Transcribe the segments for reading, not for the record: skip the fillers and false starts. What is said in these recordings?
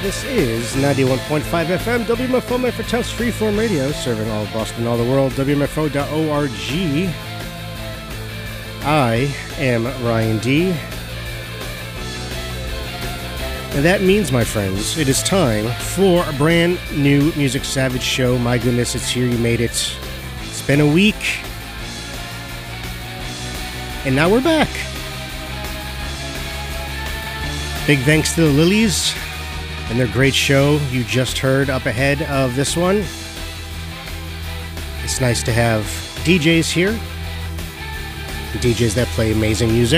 This is 91.5 FM, WMFO Medford Towns Freeform Radio, serving all of Boston and all the world, WMFO.org. I am Ryan D. And that means, my friends, it is time for a brand new Music Savage show. My goodness, it's here, you made it. It's been a week. And now we're back. Big thanks to the Lilies and their great show you just heard up ahead of this one. It's nice to have DJs here. DJs that play amazing music.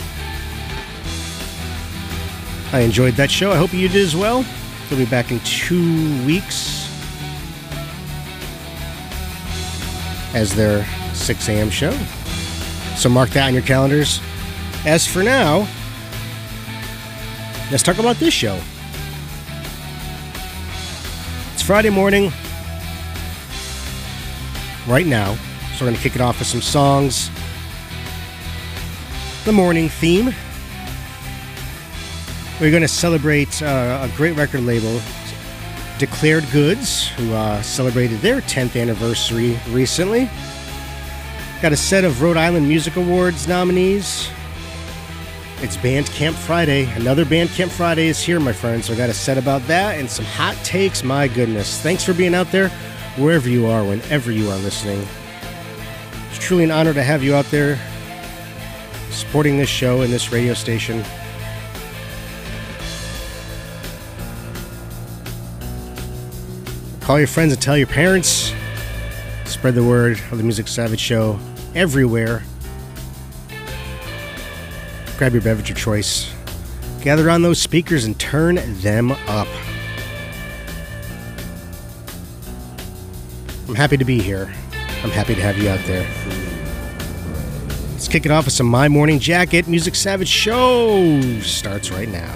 I enjoyed that show. I hope you did as well. We'll be back in 2 weeks as their 6 a.m. show. So mark that on your calendars. As for now, let's talk about this show. It's Friday morning right now, so we're going to kick it off with some songs. The morning theme. We're going to celebrate a great record label, Declared Goods, who celebrated their 10th anniversary recently. Got a set of Rhode Island Music Awards nominees. It's Bandcamp Friday. Another Bandcamp Friday is here, my friends. So I got a set about that and some hot takes. My goodness. Thanks for being out there, wherever you are, whenever you are listening. It's truly an honor to have you out there supporting this show and this radio station. Call your friends and tell your parents. Spread the word of the Music Savage show everywhere. Grab your beverage of choice. Gather on those speakers and turn them up. I'm happy to be here. I'm happy to have you out there. Let's kick it off with some My Morning Jacket. Music Savage show starts right now.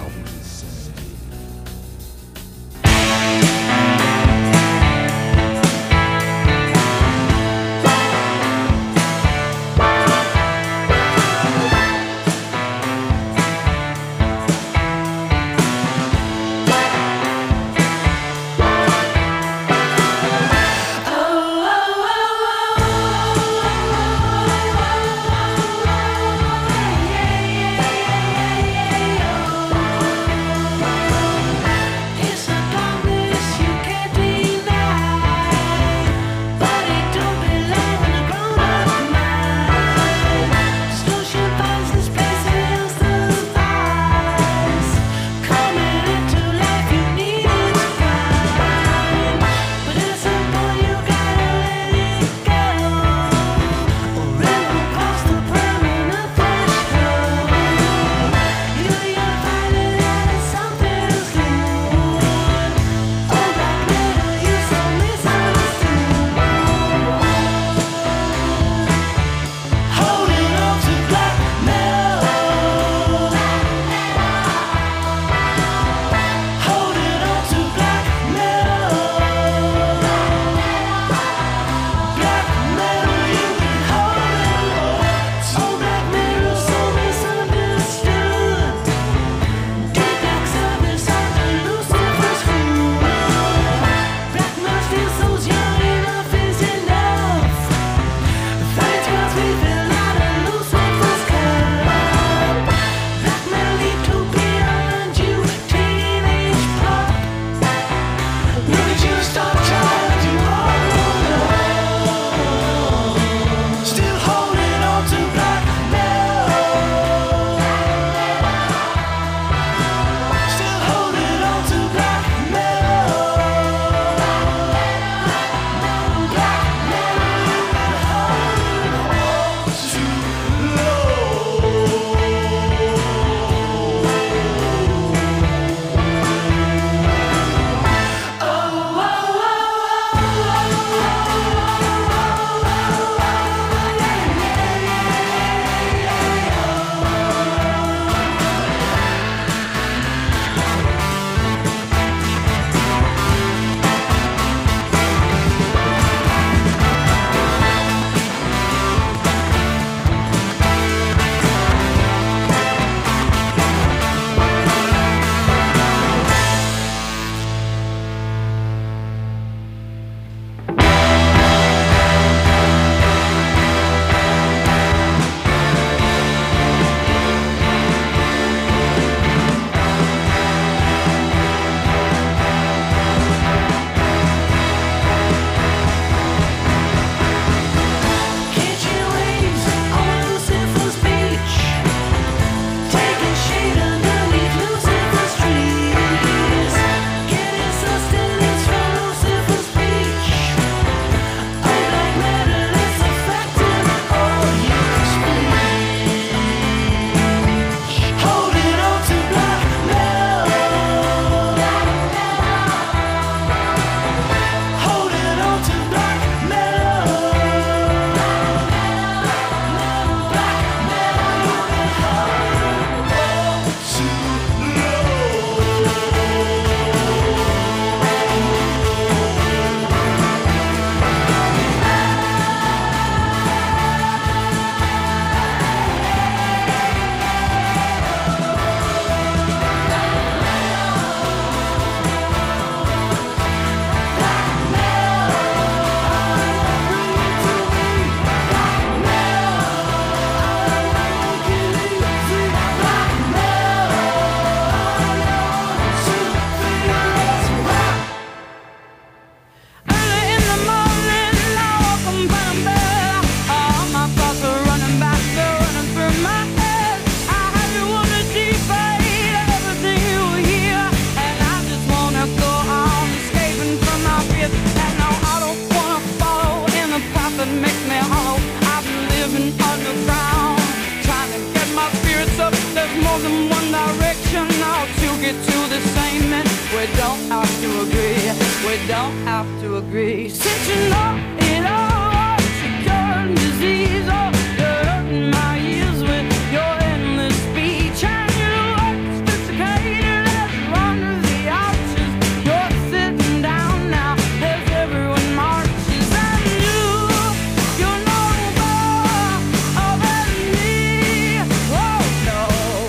to agree. Since you know it all, it's a current disease. Oh, you're hurting my ears with your endless speech, and you look sophisticated as you under the arches. You're sitting down now as everyone marches, and you're no more than me. Oh no.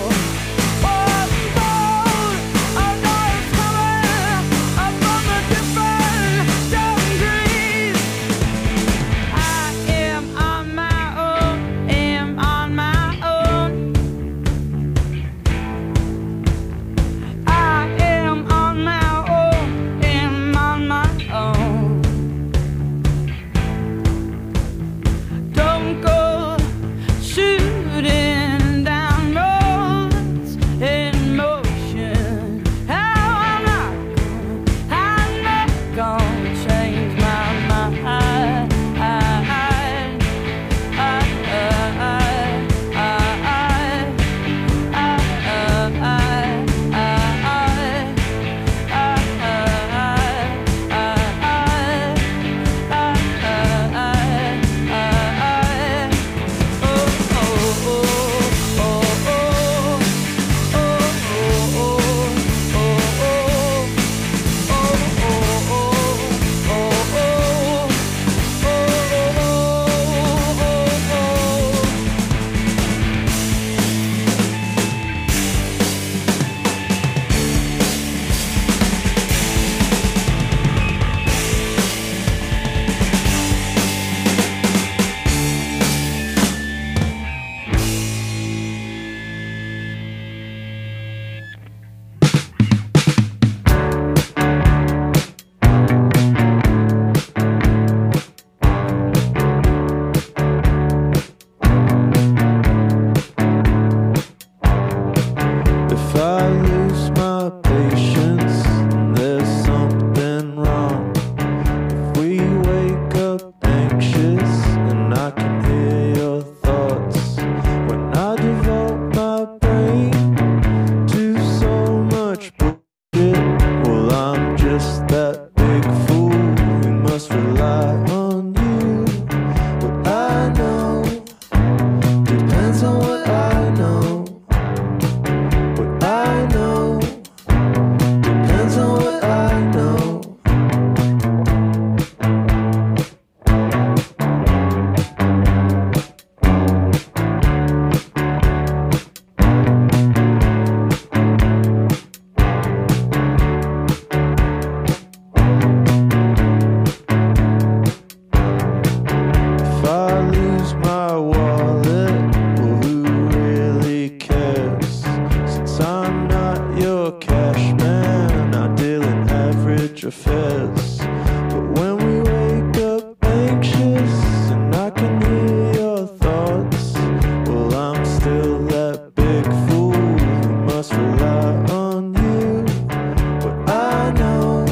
affairs. But when we wake up anxious and I can hear your thoughts, well, I'm still that big fool who must rely on you. But I know,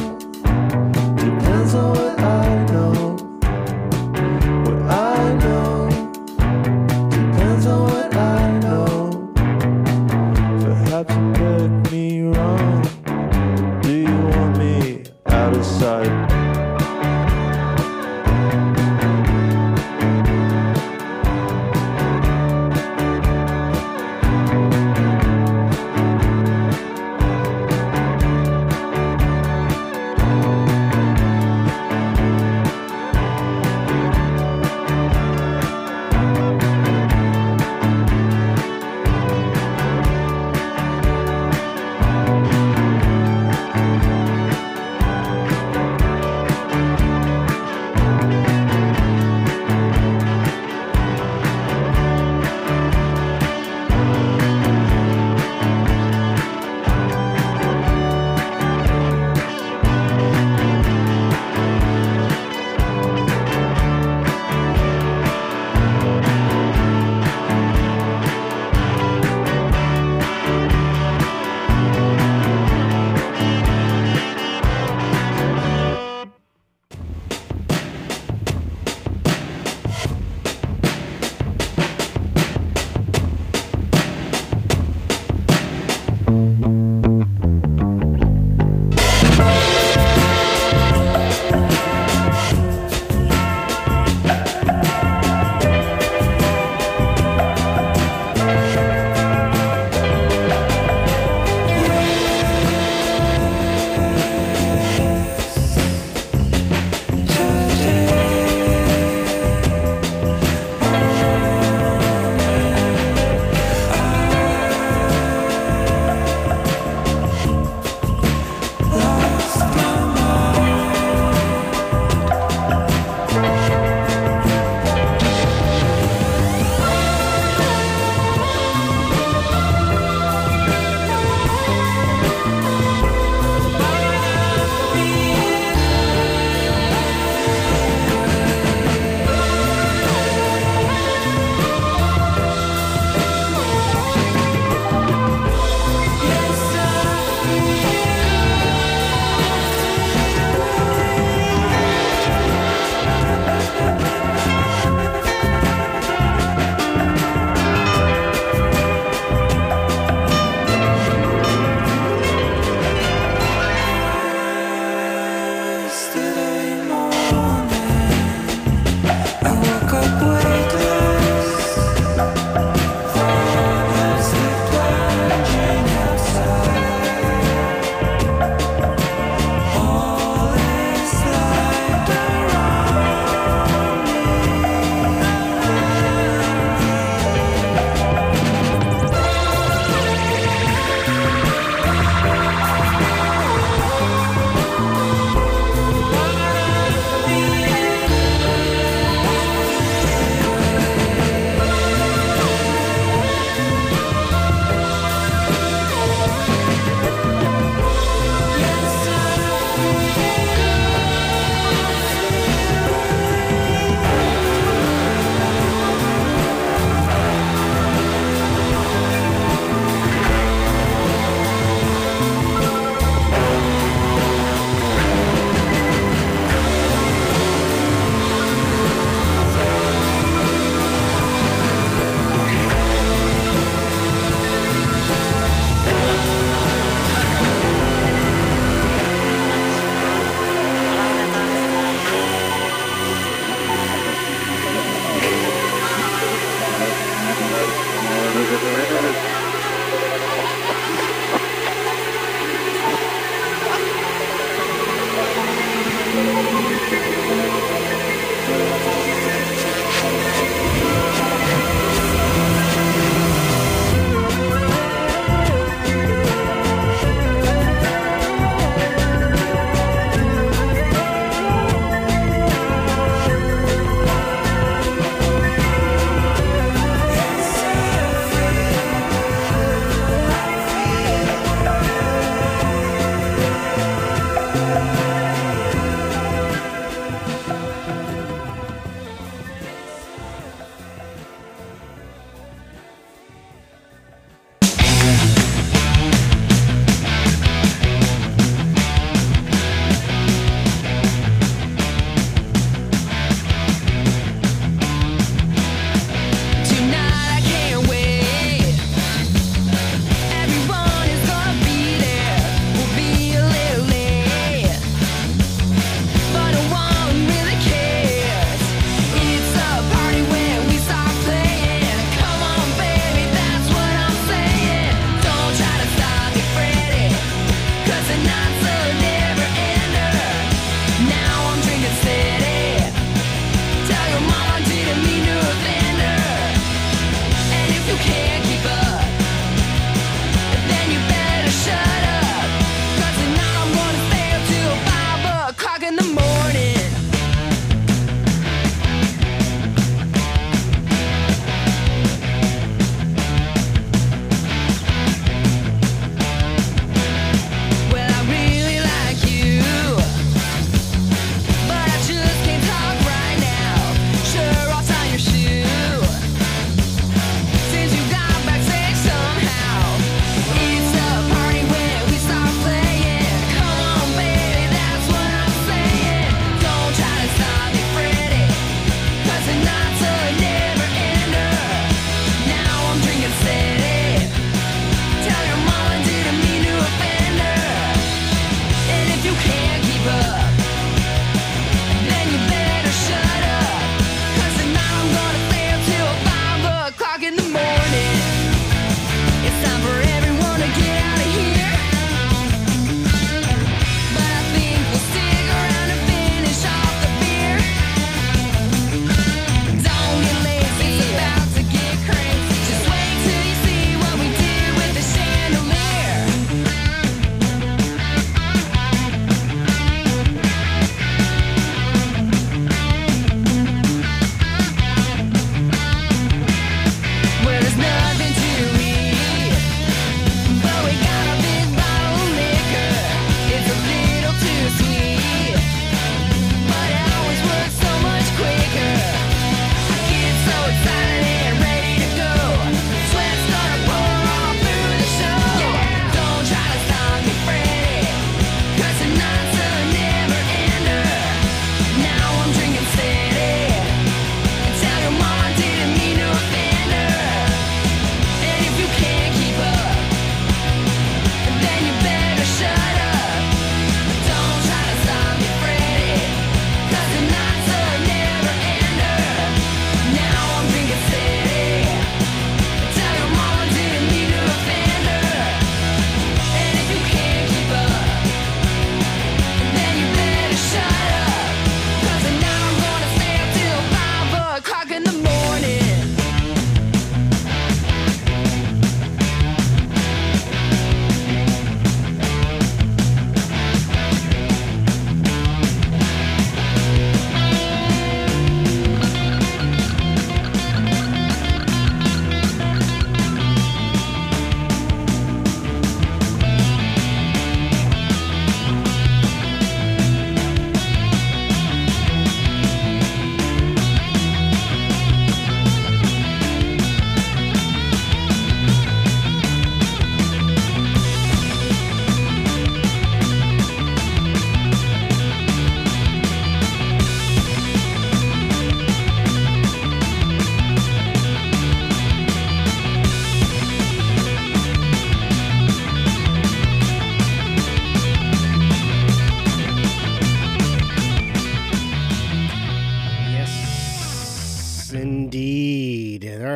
depends on what I know. What I know, depends on what I know. Perhaps you get me wrong. Do you want me out of sight?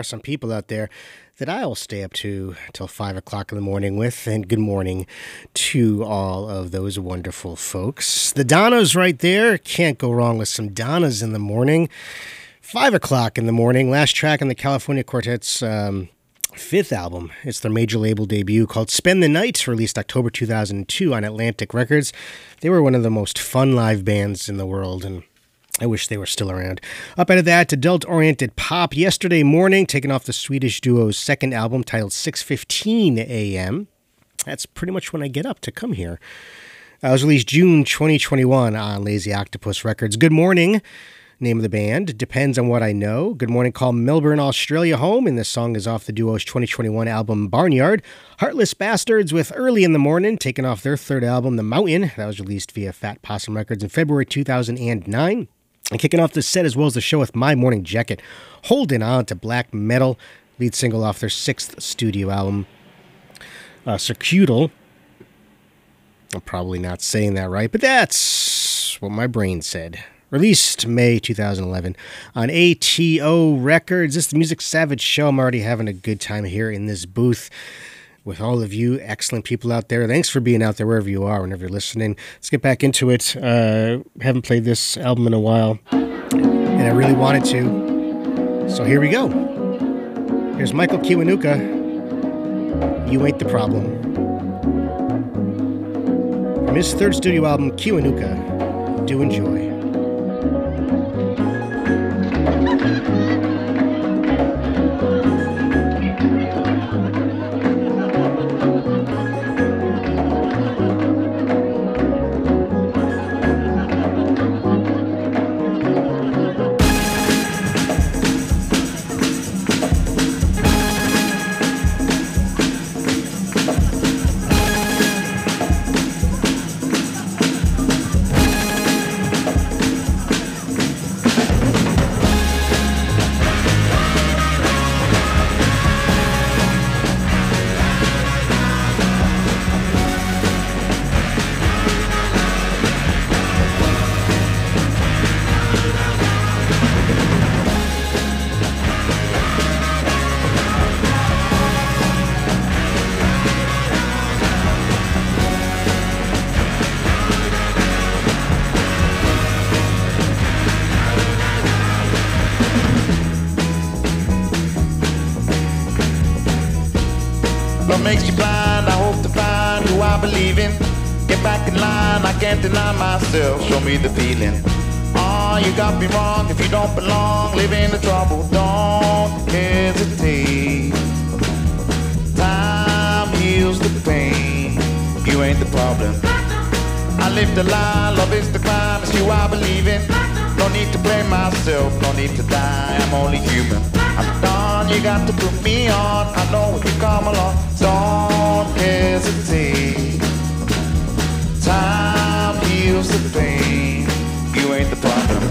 are some people out there that I'll stay up to till 5 o'clock in the morning with. And good morning to all of those wonderful folks. The Donnas right there. Can't go wrong with some Donnas in the morning. 5 o'clock in the morning. Last track in the California Quartet's fifth album. It's their major label debut called Spend the Night, released October 2002 on Atlantic Records. They were one of the most fun live bands in the world, and I wish they were still around. Up out of that, adult-oriented pop. Yesterday Morning, taken off the Swedish duo's second album titled 6:15 a.m. That's pretty much when I get up to come here. It was released June 2021 on Lazy Octopus Records. Good Morning, name of the band, Depends on What I Know. Good Morning called Melbourne, Australia home, and this song is off the duo's 2021 album Barnyard. Heartless Bastards with Early in the Morning, taken off their third album The Mountain. That was released via Fat Possum Records in February 2009. And kicking off the set as well as the show with My Morning Jacket, Holding On to Black Metal, lead single off their sixth studio album, Circuital. I'm probably not saying that right, but that's what my brain said. Released May 2011 on ATO Records. This is the Music Savage Show. I'm already having a good time here in this booth with all of you excellent people out there. Thanks for being out there wherever you are, whenever you're listening. Let's get back into it. Haven't played this album in a while, and I really wanted to. So here we go. Here's Michael Kiwanuka, You Ain't the Problem. From his third studio album, Kiwanuka, do enjoy. Makes you blind, I hope to find who I believe in. Get back in line, I can't deny myself, show me the feeling. Oh, you got me wrong, if you don't belong, live in the trouble, don't hesitate. Time heals the pain, you ain't the problem. I live the lie, love is the crime, it's you I believe in. No need to blame myself, no need to die, I'm only human. I'm done, you got to put me on, I know if you come along, don't hesitate. Time heals the pain, you ain't the problem.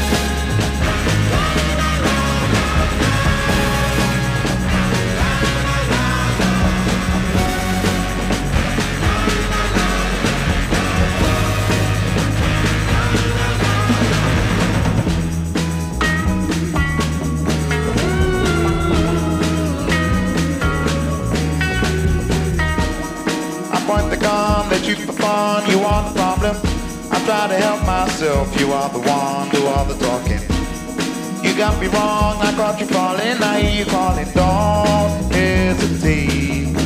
That you for fun, you are the problem. I try to help myself, you are the one, do all the talking. You got me wrong, I caught you falling, I hear you calling, don't hesitate.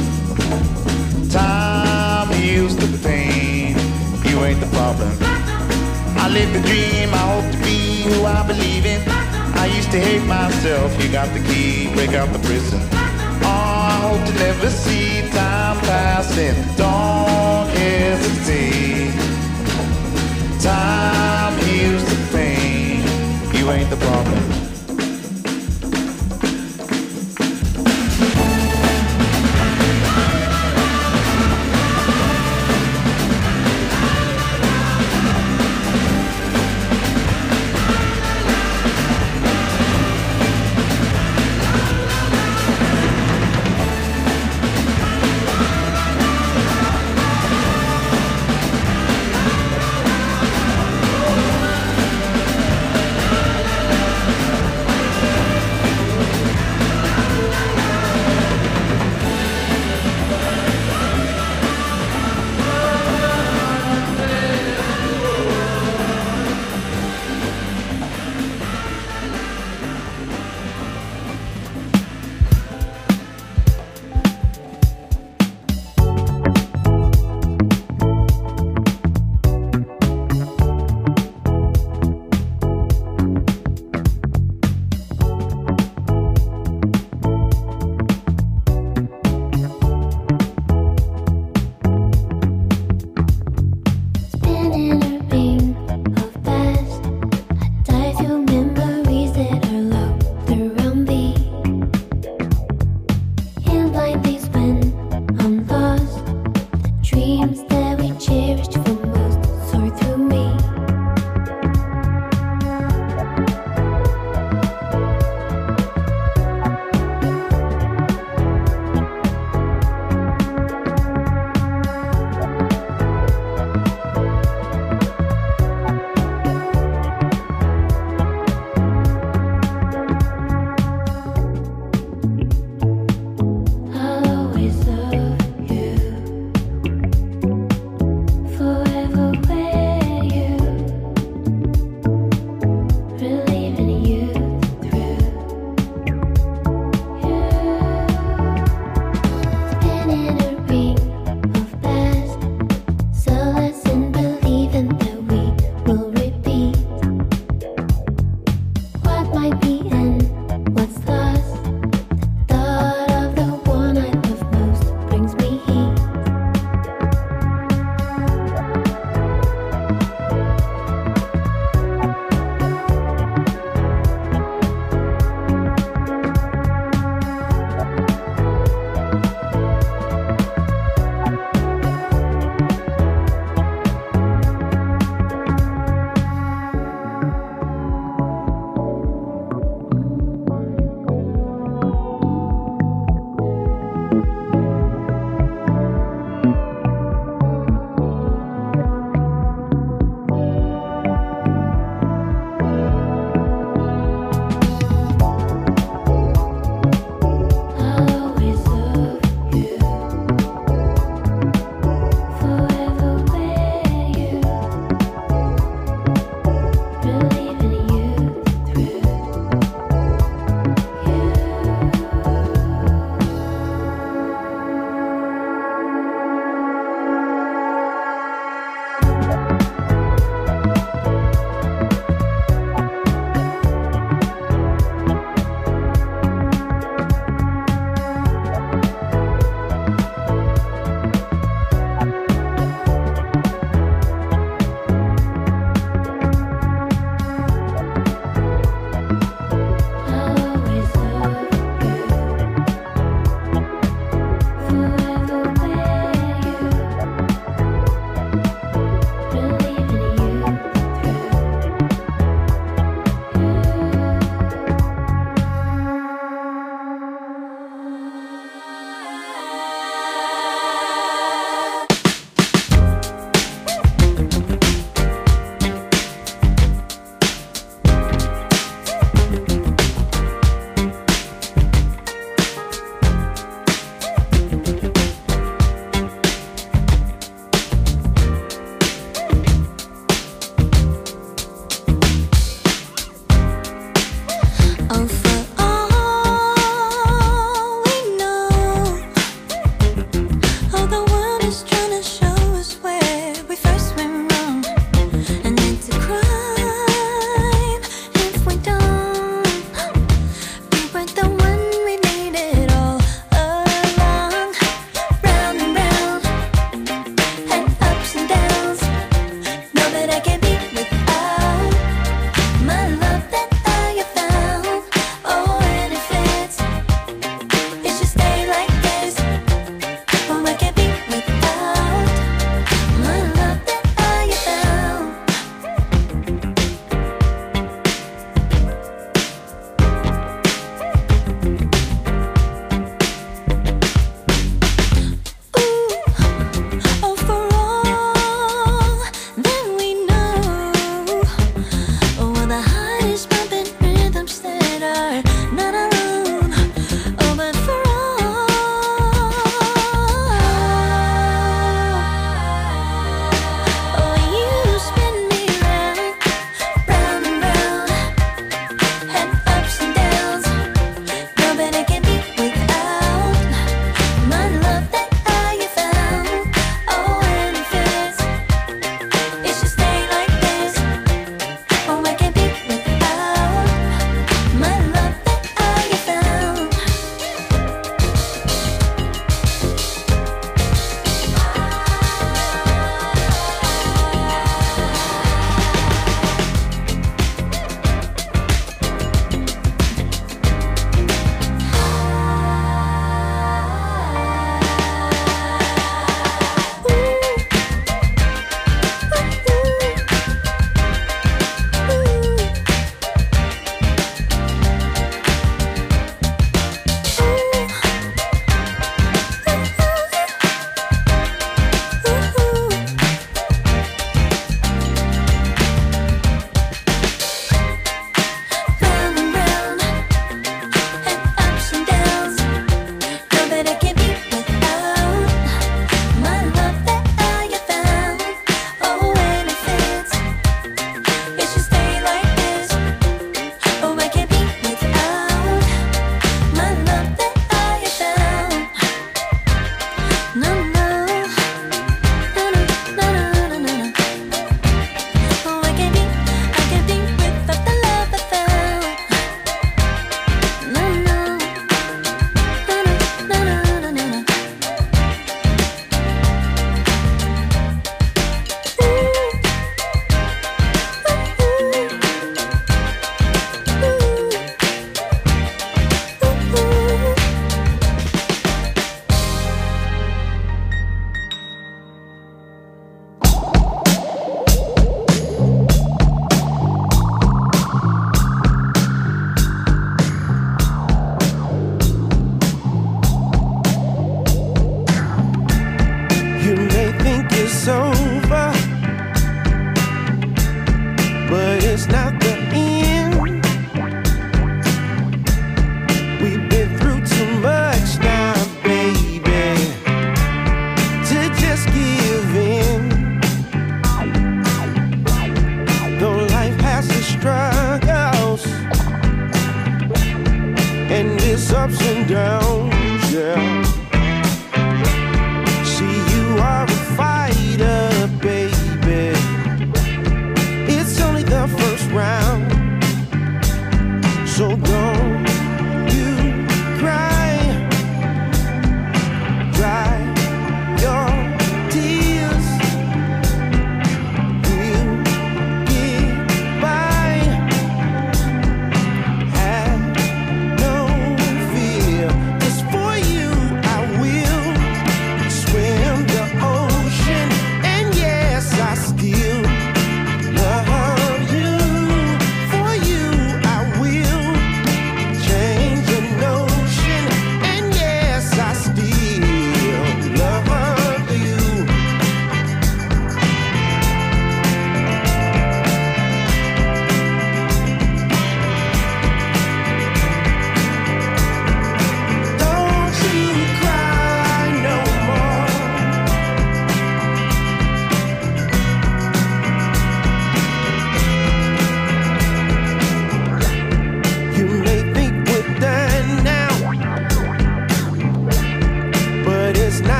Time heals the pain, you ain't the problem. I live the dream, I hope to be who I believe in. I used to hate myself, you got the key, break out the prison. I hope to never see time passing. Don't hesitate. Time heals the pain. You ain't the problem. not the end. We've been through too much now, baby, to just give in. Though life has its struggles and its ups and downs, yeah. See, you are a fighter, baby. It's only the first round.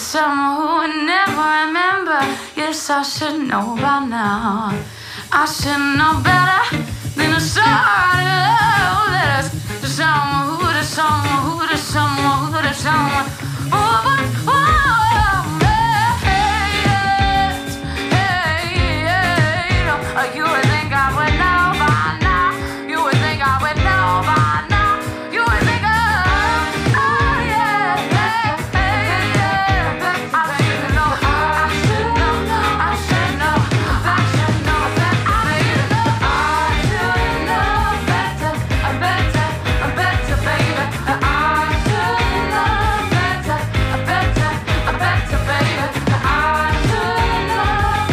someone who would never remember. Yes, I should know by now. I should know better than to start love letters to someone who, to someone who, to someone who, to someone. Oh, but, oh, you would think I would know by now. You would think I would know by now. You would think I, oh yeah, I should know, I should know, I should know, I should know that I should know better, better, better, baby. I should know better, better, better, baby. I should know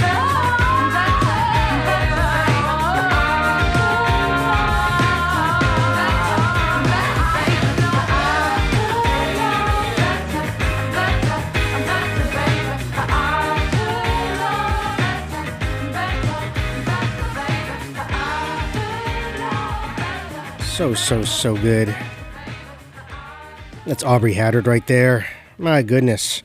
So good. That's Aubrey Haddard right there. My goodness.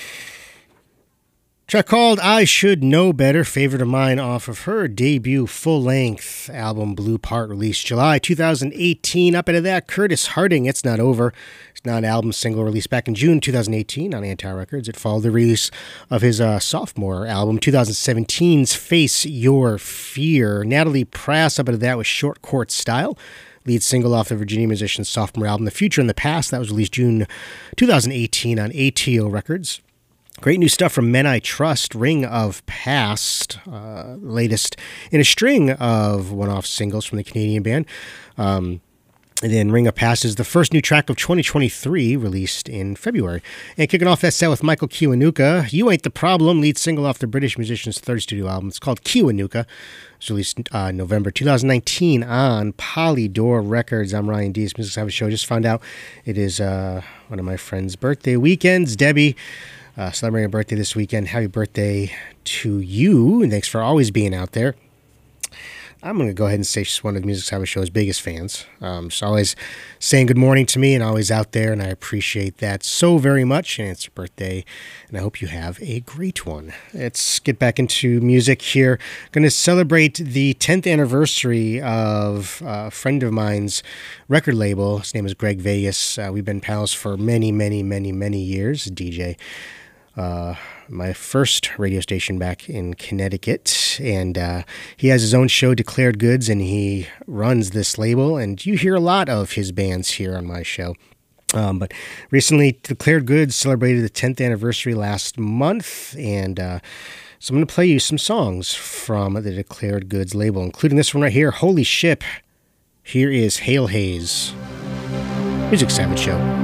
Track called I Should Know Better, favorite of mine off of her debut full-length album Blue Part, released July 2018. Up into that, Curtis Harding, It's Not Over. It's not an album single released back in June 2018 on Anti Records. It followed the release of his sophomore album, 2017's Face Your Fear. Natalie Prass, up into that, with Short Court Style, lead single off the Virginia musician's sophomore album, The Future in the Past. That was released June 2018 on ATO Records. Great new stuff from Men I Trust, Ring of Past, latest in a string of one-off singles from the Canadian band. And then Ring of Past is the first new track of 2023, released in February. And kicking off that set with Michael Kiwanuka, You Ain't the Problem, lead single off the British musician's third studio album. It's called Kiwanuka. It's released November 2019 on Polydor Records. I'm Ryan Dees, Music Savage Show. Just found out it is one of my friend's birthday weekends. Debbie, celebrating a birthday this weekend. Happy birthday to you, and thanks for always being out there. I'm going to go ahead and say she's one of the Music Savage Show's biggest fans. She's always saying good morning to me and always out there, and I appreciate that so very much. And it's her birthday, and I hope you have a great one. Let's get back into music here. Going to celebrate the 10th anniversary of a friend of mine's record label. His name is Greg Vegas. We've been pals for many, many, many, many years. DJ. My first radio station back in Connecticut, and he has his own show, Declared Goods, and he runs this label, and you hear a lot of his bands here on my show. But recently, Declared Goods celebrated the 10th anniversary last month, and so I'm going to play you some songs from the Declared Goods label, including this one right here, Holy Ship. Here is Hail Haze. Music Savage Show.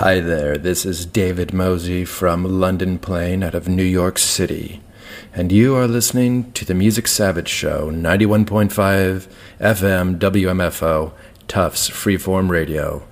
Hi there, this is David Mosey from London Plain out of New York City, and you are listening to the Music Savage Show, 91.5 FM WMFO, Tufts Freeform Radio.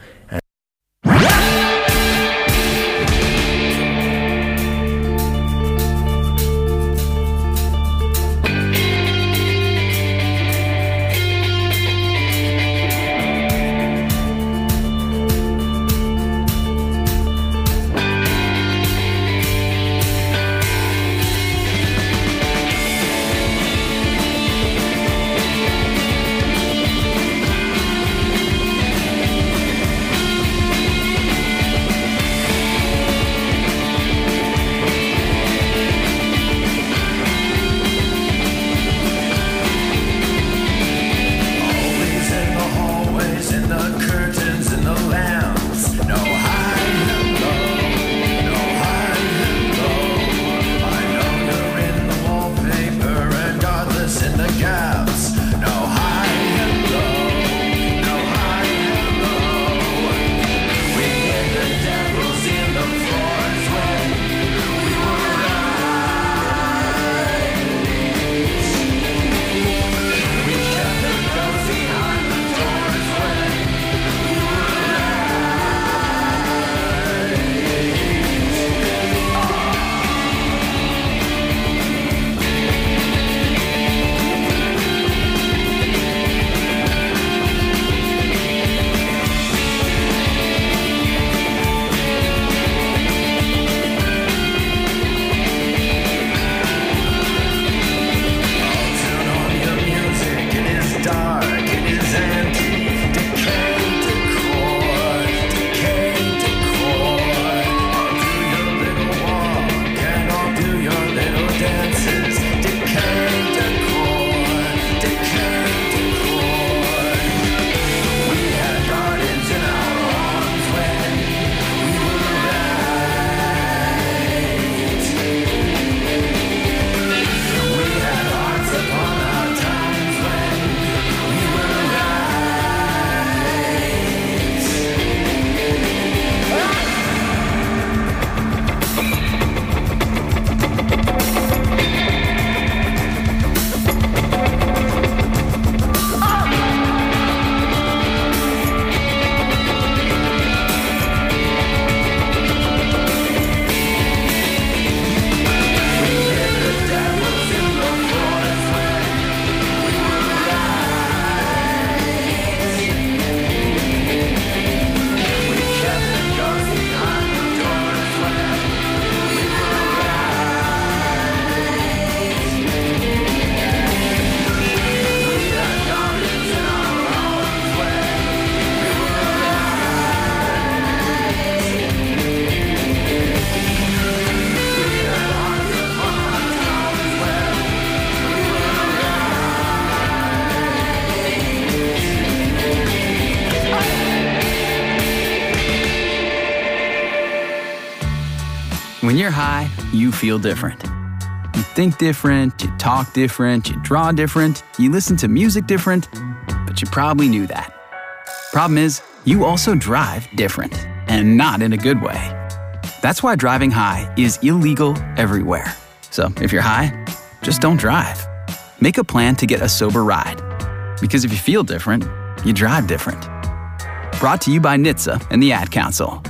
When you're high, you feel different. You think different, you talk different, you draw different, you listen to music different, but you probably knew that. Problem is, you also drive different, and not in a good way. That's why driving high is illegal everywhere. So if you're high, just don't drive. Make a plan to get a sober ride. Because if you feel different, you drive different. Brought to you by NHTSA and the Ad Council.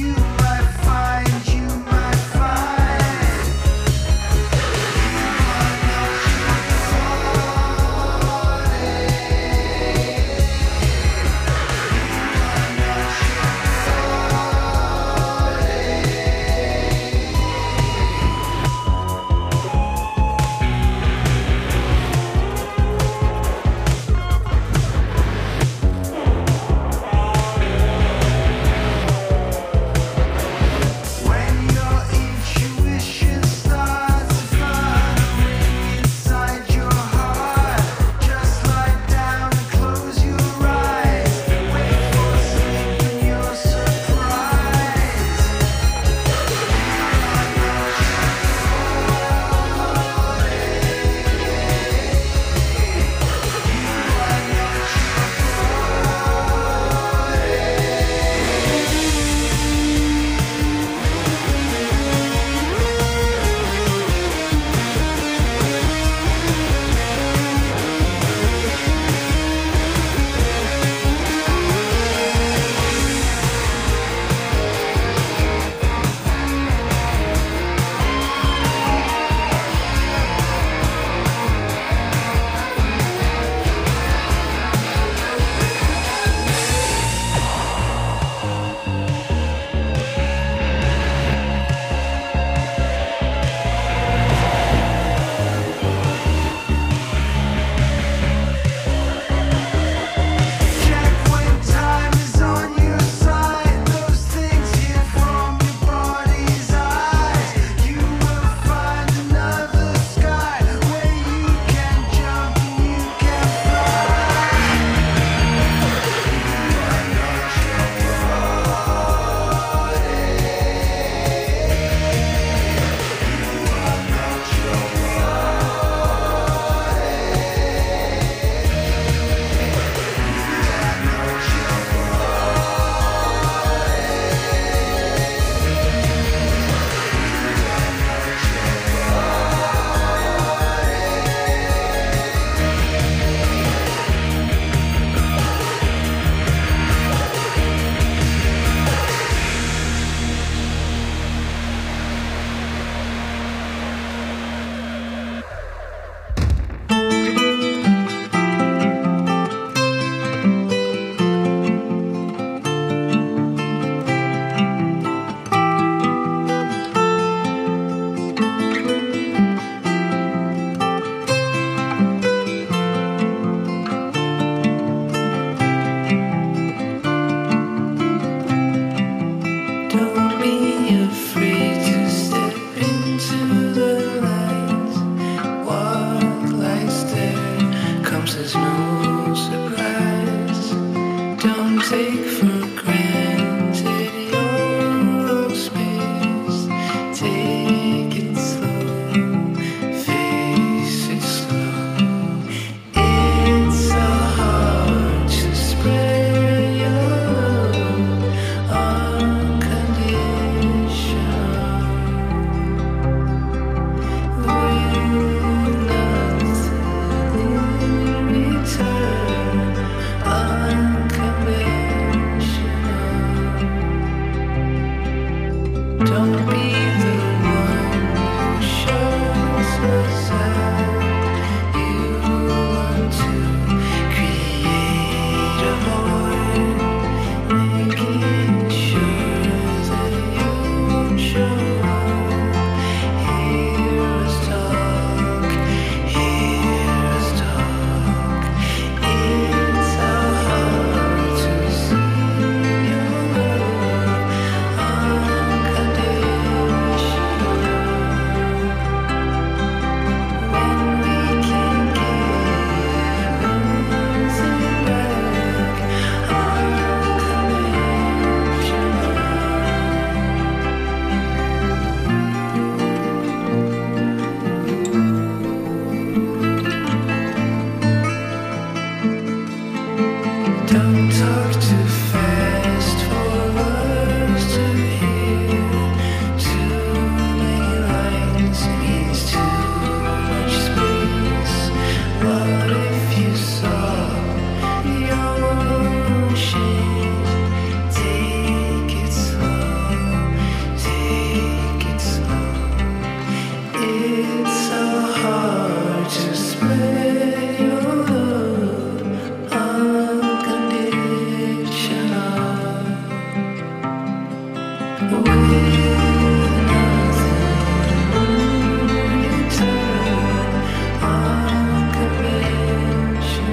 You might find What if you saw